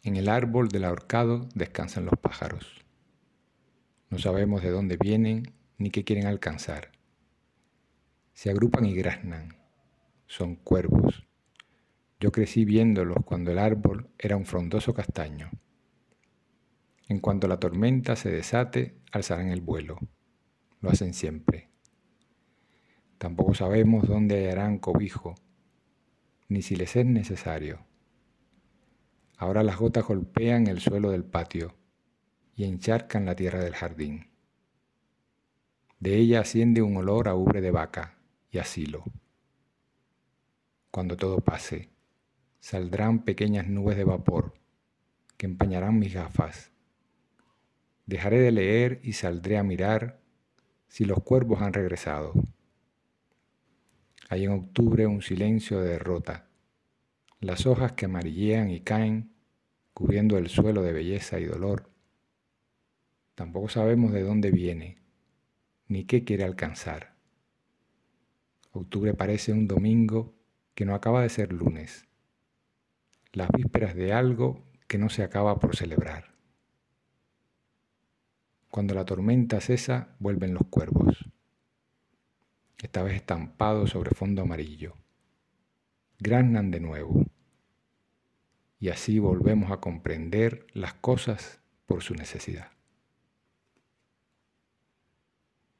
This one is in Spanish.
En el árbol del ahorcado descansan los pájaros. No sabemos de dónde vienen ni qué quieren alcanzar. Se agrupan y graznan. Son cuervos. Yo crecí viéndolos cuando el árbol era un frondoso castaño. En cuanto la tormenta se desate, alzarán el vuelo. Lo hacen siempre. Tampoco sabemos dónde hallarán cobijo, ni si les es necesario. Ahora las gotas golpean el suelo del patio y encharcan la tierra del jardín. De ella asciende un olor a ubre de vaca y a silo. Cuando todo pase, saldrán pequeñas nubes de vapor que empañarán mis gafas. Dejaré de leer y saldré a mirar si los cuervos han regresado. Hay en octubre un silencio de derrota, las hojas que amarillean y caen, cubriendo el suelo de belleza y dolor. Tampoco sabemos de dónde viene, ni qué quiere alcanzar. Octubre parece un domingo que no acaba de ser lunes, las vísperas de algo que no se acaba por celebrar. Cuando la tormenta cesa, vuelven los cuervos, esta vez estampados sobre fondo amarillo. Graznan de nuevo, y así volvemos a comprender las cosas por su necesidad.